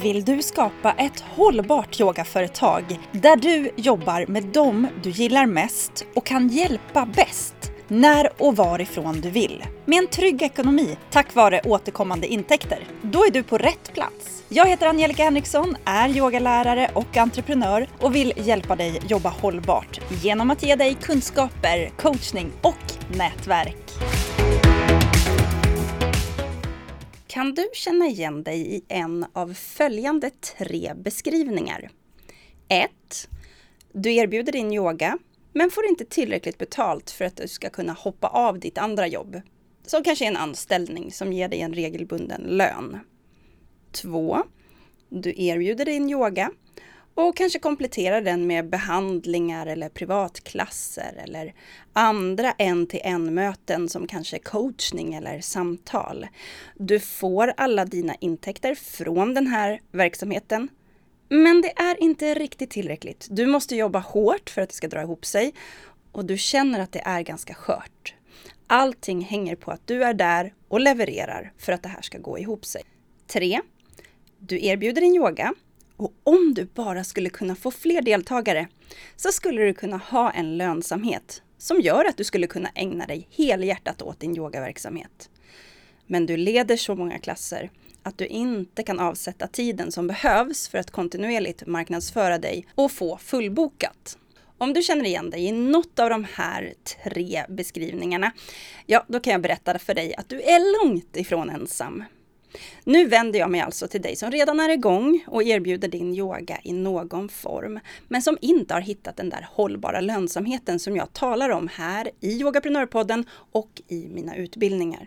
Vill du skapa ett hållbart yogaföretag där du jobbar med dem du gillar mest och kan hjälpa bäst när och varifrån du vill? Med en trygg ekonomi tack vare återkommande intäkter. Då är du på rätt plats. Jag heter Angelica Henriksson, är yogalärare och entreprenör och vill hjälpa dig jobba hållbart genom att ge dig kunskaper, coachning och nätverk. Kan du känna igen dig i en av följande 3 beskrivningar? 1. Du erbjuder din yoga men får inte tillräckligt betalt för att du ska kunna hoppa av ditt andra jobb. Som kanske är en anställning som ger dig en regelbunden lön. 2. Du erbjuder din yoga och kanske kompletterar den med behandlingar eller privatklasser eller andra 1-till-1-möten som kanske coachning eller samtal. Du får alla dina intäkter från den här verksamheten, men det är inte riktigt tillräckligt. Du måste jobba hårt för att det ska dra ihop sig och du känner att det är ganska skört. Allting hänger på att du är där och levererar för att det här ska gå ihop sig. 3. Du erbjuder din yoga. Och om du bara skulle kunna få fler deltagare så skulle du kunna ha en lönsamhet som gör att du skulle kunna ägna dig helhjärtat åt din yogaverksamhet. Men du leder så många klasser att du inte kan avsätta tiden som behövs för att kontinuerligt marknadsföra dig och få fullbokat. Om du känner igen dig i något av de här 3 beskrivningarna, ja, då kan jag berätta för dig att du är långt ifrån ensam. Nu vänder jag mig alltså till dig som redan är igång och erbjuder din yoga i någon form, men som inte har hittat den där hållbara lönsamheten som jag talar om här i Yogaprenörpodden och i mina utbildningar.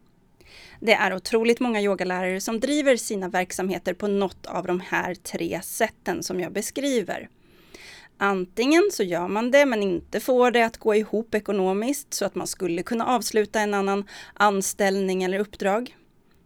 Det är otroligt många yogalärare som driver sina verksamheter på något av de här 3 sätten som jag beskriver. Antingen så gör man det men inte får det att gå ihop ekonomiskt så att man skulle kunna avsluta en annan anställning eller uppdrag.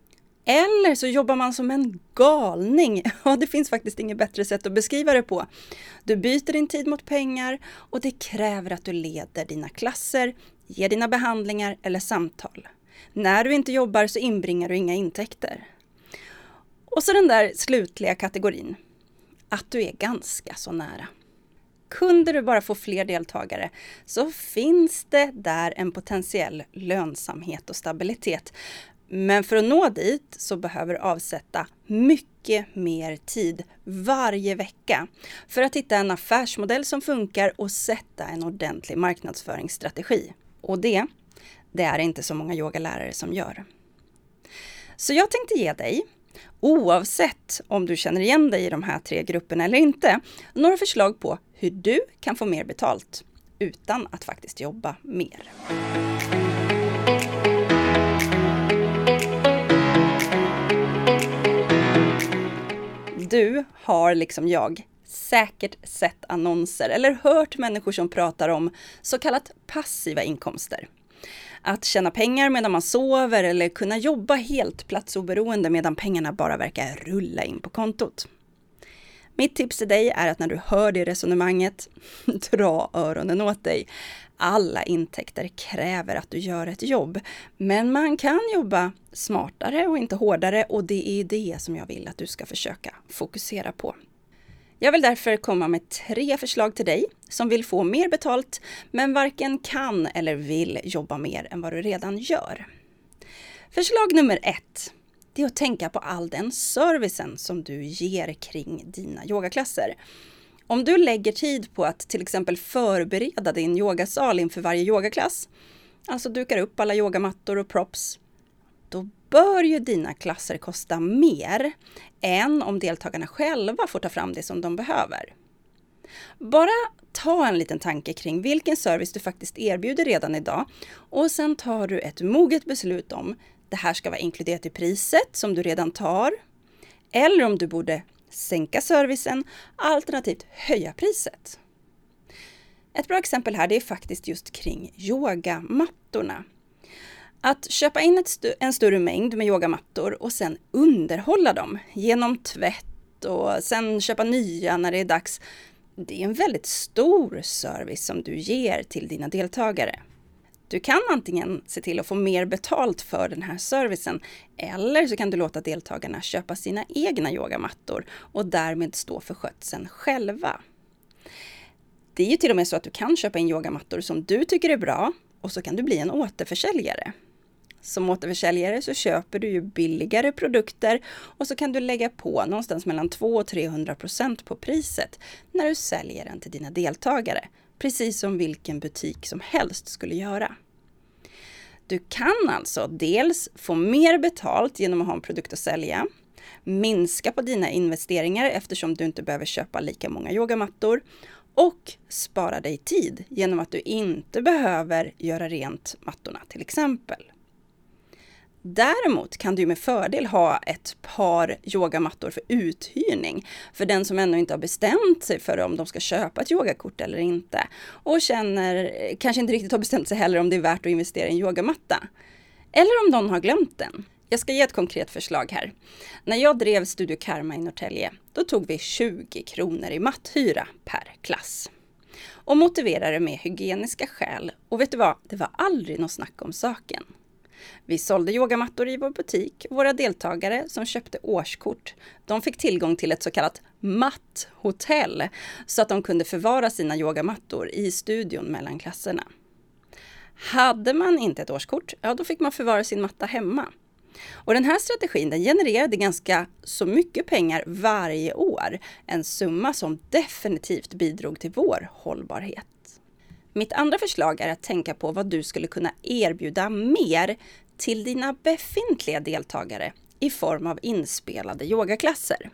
Eller så jobbar man som en galning. Ja, det finns faktiskt inget bättre sätt att beskriva det på. Du byter din tid mot pengar och det kräver att du leder dina klasser, ger dina behandlingar eller samtal. När du inte jobbar så inbringar du inga intäkter. Och så den där slutliga kategorin. Att du är ganska så nära. Kunde du bara få fler deltagare så finns det där en potentiell lönsamhet och stabilitet. Men för att nå dit så behöver du avsätta mycket mer tid varje vecka för att hitta en affärsmodell som funkar och sätta en ordentlig marknadsföringsstrategi. Och det är inte så många yogalärare som gör. Så jag tänkte ge dig, oavsett om du känner igen dig i de här 3 grupperna eller inte, några förslag på hur du kan få mer betalt utan att faktiskt jobba mer. Du har liksom jag säkert sett annonser eller hört människor som pratar om så kallat passiva inkomster. Att tjäna pengar medan man sover eller kunna jobba helt platsoberoende medan pengarna bara verkar rulla in på kontot. Mitt tips till dig är att när du hör det resonemanget, dra öronen åt dig. Alla intäkter kräver att du gör ett jobb, men man kan jobba smartare och inte hårdare och det är det som jag vill att du ska försöka fokusera på. Jag vill därför komma med 3 förslag till dig som vill få mer betalt men varken kan eller vill jobba mer än vad du redan gör. Förslag nummer 1. Det är att tänka på all den servicen som du ger kring dina yogaklasser. Om du lägger tid på att till exempel förbereda din yogasal inför varje yogaklass, alltså dukar upp alla yogamattor och props, då bör ju dina klasser kosta mer än om deltagarna själva får ta fram det som de behöver. Bara ta en liten tanke kring vilken service du faktiskt erbjuder redan idag och sen tar du ett moget beslut om det här ska vara inkluderat i priset som du redan tar eller om du borde sänka servicen alternativt höja priset. Ett bra exempel här det är faktiskt just kring yogamattorna. Att köpa in en större mängd med yogamattor och sen underhålla dem genom tvätt och sen köpa nya när det är dags. Det är en väldigt stor service som du ger till dina deltagare. Du kan antingen se till att få mer betalt för den här servicen eller så kan du låta deltagarna köpa sina egna yogamattor och därmed stå för skötseln själva. Det är ju till och med så att du kan köpa in yogamattor som du tycker är bra och så kan du bli en återförsäljare. Som återförsäljare så köper du ju billigare produkter och så kan du lägga på någonstans mellan 200 och 300% på priset när du säljer den till dina deltagare. Precis som vilken butik som helst skulle göra. Du kan alltså dels få mer betalt genom att ha en produkt att sälja, minska på dina investeringar eftersom du inte behöver köpa lika många yogamattor och spara dig tid genom att du inte behöver göra rent mattorna till exempel. Däremot kan du med fördel ha ett par yogamattor för uthyrning för den som ännu inte har bestämt sig för om de ska köpa ett yogakort eller inte och kanske inte riktigt har bestämt sig heller om det är värt att investera i en yogamatta. Eller om någon har glömt den. Jag ska ge ett konkret förslag här. När jag drev Studio Karma i Norrtälje, då tog vi 20 kronor i matthyra per klass. Och motiverade med hygieniska skäl. Och vet du vad? Det var aldrig något snack om saken. Vi sålde yogamattor i vår butik. Våra deltagare som köpte årskort, de fick tillgång till ett så kallat matthotell så att de kunde förvara sina yogamattor i studion mellan klasserna. Hade man inte ett årskort, ja då fick man förvara sin matta hemma. Och den här strategin den genererade ganska så mycket pengar varje år. En summa som definitivt bidrog till vår hållbarhet. Mitt andra förslag är att tänka på vad du skulle kunna erbjuda mer till dina befintliga deltagare i form av inspelade yogaklasser.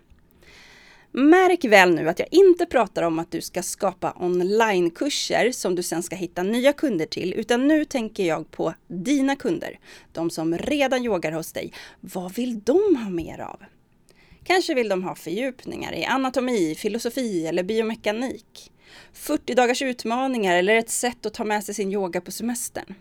Märk väl nu att jag inte pratar om att du ska skapa onlinekurser som du sen ska hitta nya kunder till, utan nu tänker jag på dina kunder, de som redan yogar hos dig. Vad vill de ha mer av? Kanske vill de ha fördjupningar i anatomi, filosofi eller biomekanik. 40 dagars utmaningar eller ett sätt att ta med sig sin yoga på semestern.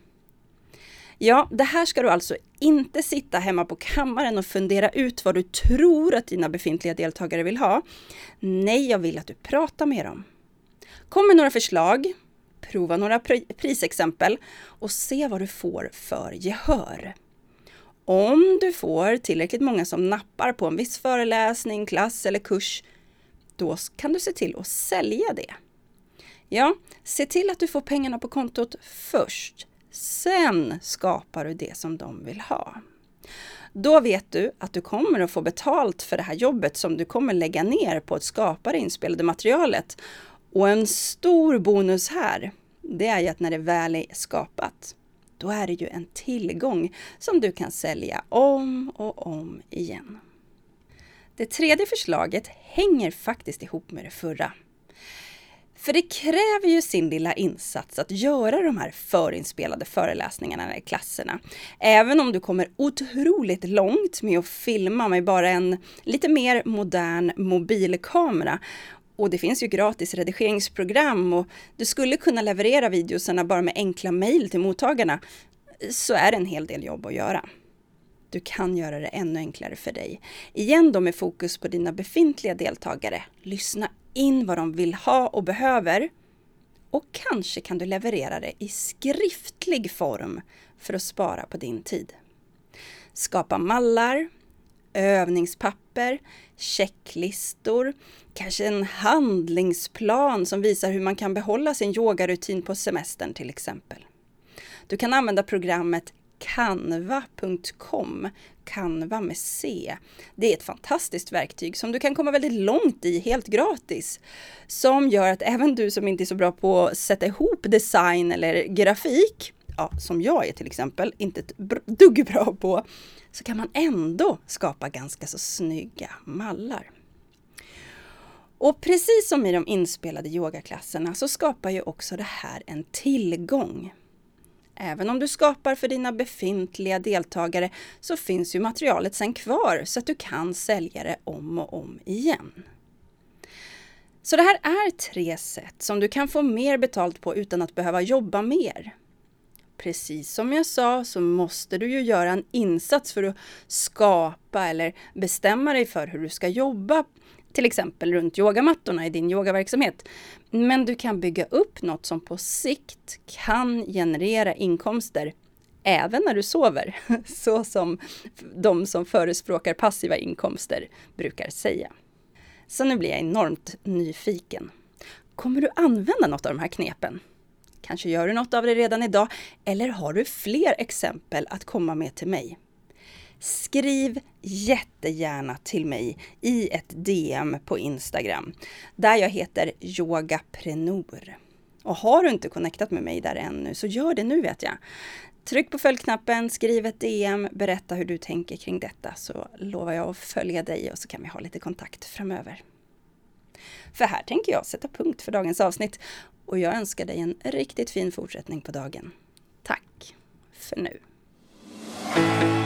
Ja, det här ska du alltså inte sitta hemma på kammaren och fundera ut vad du tror att dina befintliga deltagare vill ha. Nej, jag vill att du pratar med dem. Kom med några förslag, prova några prisexempel och se vad du får för gehör. Om du får tillräckligt många som nappar på en viss föreläsning, klass eller kurs, då kan du se till att sälja det. Ja, se till att du får pengarna på kontot först. Sen skapar du det som de vill ha. Då vet du att du kommer att få betalt för det här jobbet som du kommer lägga ner på att skapa det inspelade materialet. Och en stor bonus här, det är ju att när det väl är skapat, då är det ju en tillgång som du kan sälja om och om igen. Det tredje förslaget hänger faktiskt ihop med det förra. För det kräver ju sin lilla insats att göra de här förinspelade föreläsningarna i klasserna. Även om du kommer otroligt långt med att filma med bara en lite mer modern mobilkamera. Och det finns ju gratis redigeringsprogram och du skulle kunna leverera videorna bara med enkla mejl till mottagarna. Så är det en hel del jobb att göra. Du kan göra det ännu enklare för dig. Igen då med fokus på dina befintliga deltagare. Lyssna in vad de vill ha och behöver. Och kanske kan du leverera det i skriftlig form för att spara på din tid. Skapa mallar, övningspapper, checklistor, kanske en handlingsplan som visar hur man kan behålla sin yogarutin på semestern till exempel. Du kan använda programmet Canva.com, Canva med C. Det är ett fantastiskt verktyg som du kan komma väldigt långt i helt gratis. Som gör att även du som inte är så bra på att sätta ihop design eller grafik, ja, som jag är till exempel, inte ett dugg bra på, så kan man ändå skapa ganska så snygga mallar. Och precis som i de inspelade yogaklasserna så skapar ju också det här en tillgång. Även om du skapar för dina befintliga deltagare så finns ju materialet sen kvar så att du kan sälja det om och om igen. Så det här är 3 sätt som du kan få mer betalt på utan att behöva jobba mer. Precis som jag sa så måste du ju göra en insats för att skapa eller bestämma dig för hur du ska jobba till exempel runt yogamattorna i din yogaverksamhet. Men du kan bygga upp något som på sikt kan generera inkomster även när du sover, så som de som förespråkar passiva inkomster brukar säga. Så nu blir jag enormt nyfiken. Kommer du använda något av de här knepen? Kanske gör du något av det redan idag, eller har du fler exempel att komma med till mig? Skriv jättegärna till mig i ett DM på Instagram, där jag heter Yogaprenor. Och har du inte connectat med mig där ännu, så gör det nu, vet jag. Tryck på följknappen, skriv ett DM, berätta hur du tänker kring detta, så lovar jag att följa dig och så kan vi ha lite kontakt framöver. För här tänker jag sätta punkt för dagens avsnitt och jag önskar dig en riktigt fin fortsättning på dagen. Tack för nu!